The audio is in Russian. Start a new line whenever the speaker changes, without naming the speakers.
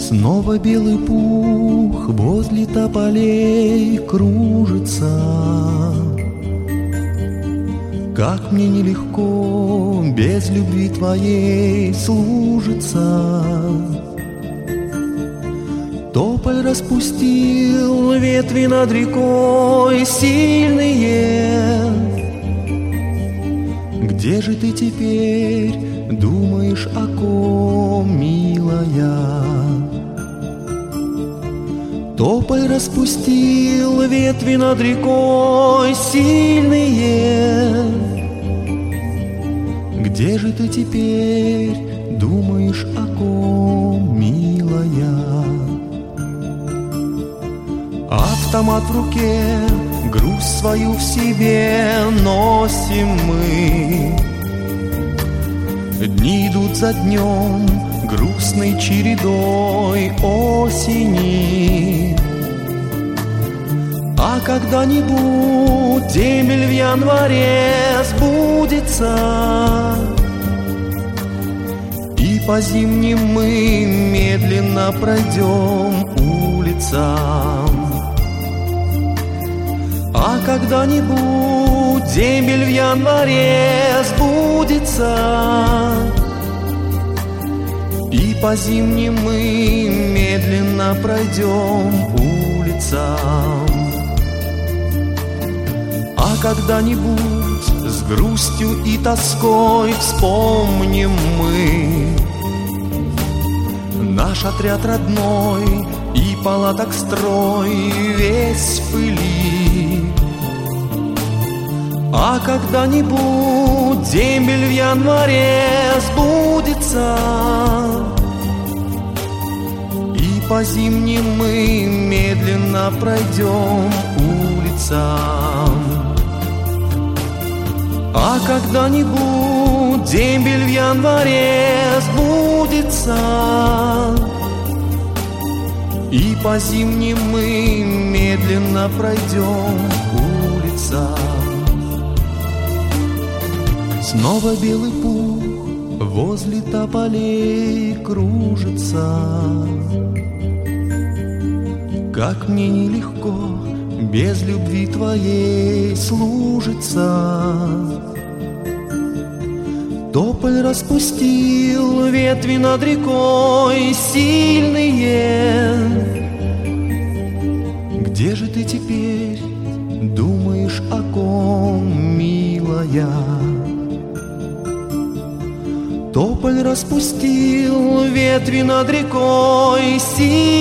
Снова белый пух возле тополей кружится. Как мне нелегко без любви твоей служится. Тополь распустил ветви над рекой сильные. Где же ты теперь думаешь о ком, милая? Тополь распустил ветви над рекой сильные. Где же ты теперь думаешь о ком, милая? Автомат в руке, груз свою в себе носим мы. Дни идут за днем, грустной чередой осени. А когда-нибудь дембель в январе сбудется, и по зимним мы медленно пройдем улицам. А когда-нибудь дембель в январе сбудется, и по зимним мы медленно пройдем улицам. А когда-нибудь с грустью и тоской вспомним мы наш отряд родной и палаток строй весь в пыли. А когда-нибудь дембель в январе сбудется, и по зимним мы медленно пройдем улицам. А когда-нибудь дембель в январе сбудется, и по зимним мы медленно пройдем улицам. Снова белый пух возле тополей кружится. Как мне нелегко без любви твоей служится. Тополь распустил ветви над рекой сильные. Где же ты теперь думаешь о ком, милая? Тополь распустил ветви над рекой сильные.